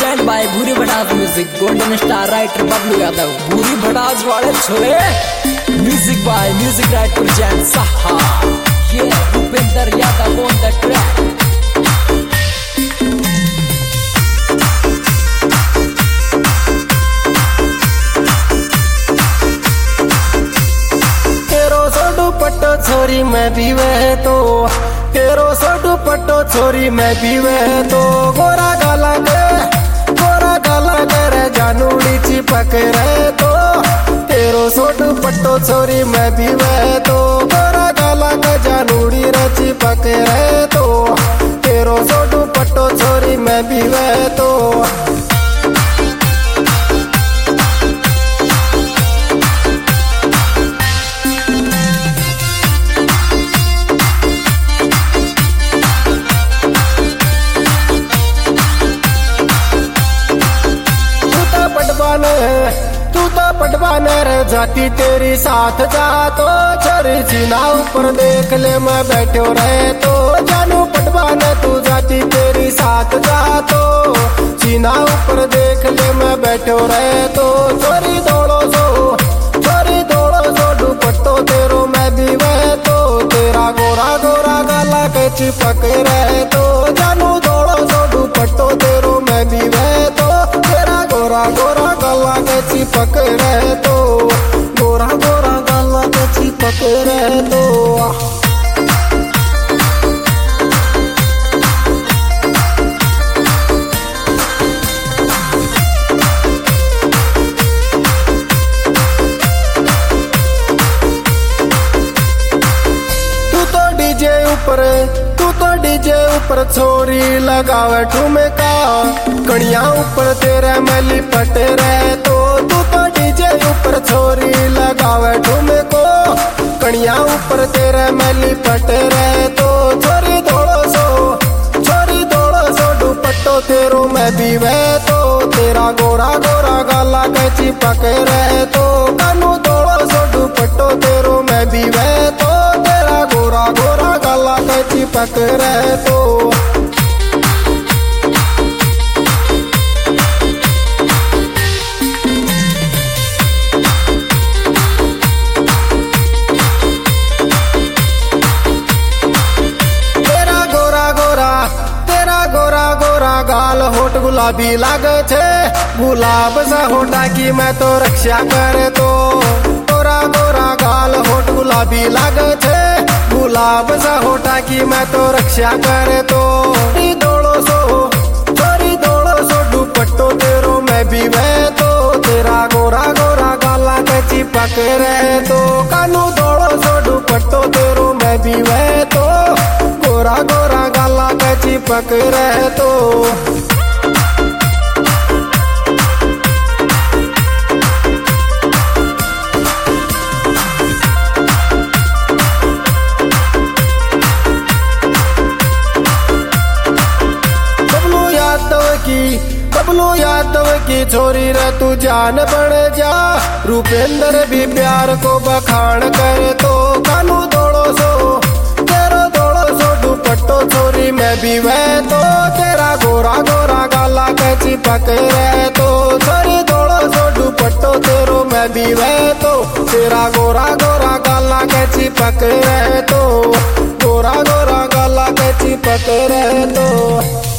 Present by Bhuri Bhadas music, golden star writer Bablu Yadav, Bhuri Bhadas वाले छोरे। Music by music writer present Saha, ये Bhupendra Yadav on the track. दुपट्टो छोरी मैं भी वह तो, तेरो सो दुपट्टो छोरी मैं भी वह तो। गोरा गाला करे जानूड़ी चिपक रहे तो, तेरो सो दुपट्टो छोरी मैं भी वह तो। गोरा गाला के जानूड़ी रे चिपक रहे तो, तेरो सो दुपट्टो छोरी मैं भी वह तो। तू तो पटवाने रे जाती तेरी साथ जा तो, चरी सीना ऊपर देख ले मैं बैठो रहे तो। जानू पटवाने तू जाती तेरी साथ जा तो, सीना ऊपर देख ले मैं बैठो रहे तो। छोरी दौड़ो सो दुपट्टो तेरो मैं भी वह तो। तेरा गोरा गोरा गाला के चिपक रहे तो, जानू दौड़ो सो दुपट्टो तेरो मैं भी वह तो। तेरा गोरा गोरा गाला के चिपक रहे तो, गोरा गोरा गाला के चिपक रहे तो। तू तो डीजे ऊपर छोरी लगावे ठुमका, कणिया ऊपर तेरे मैली पट रहे तो। तू तो डीजे ऊपर छोरी लगावे ठुमको, कणिया ऊपर तेरे मैली पट रहे तो। छोरी दौड़ो सो दुपट्टो तेरो मैं भी वह तो। तेरा गोरा गोरा गाला के चिपक रहे तो, कानू दौड़ो सो दुपट्टो तेरो मैं भी वह तो। तेरा गोरा गोरा गाला के चिपक रहे तो। गाल होठ गुलाबी लागे छे, गुलाब सा होठा की मैं तो रक्षा करे तो। गोरा गोरा गाल होठ गुलाबी लागे छे, गुलाब सा होठा की मैं तो रक्षा करे तो। छोरी दौड़ो सो दुपट्टो तेरो मैं भी वह तो। तेरा गोरा गोरा गाला के चिपक रहे तो, कानू दौड़ो सो दुपट्टो तेरो मैं भी वह तो। गोरा गोरा गाला के चिपक रहे तो। बबलू यादव की छोरी रे तू जान बन जा, रूपेंद्र भी प्यार को बखान करे तो। कानू दौड़ो सो दुपट्टो छोरी मैं भी वह तो। तेरा गोरा गोरा गाला के चिपक रहे तो। छोरी दौड़ो सो दुपट्टो तेरो मैं भी वह तो। तेरा गोरा गोरा गाला के चिपक रहे तो, गोरा गोरा गाला के चिपक रहे तो।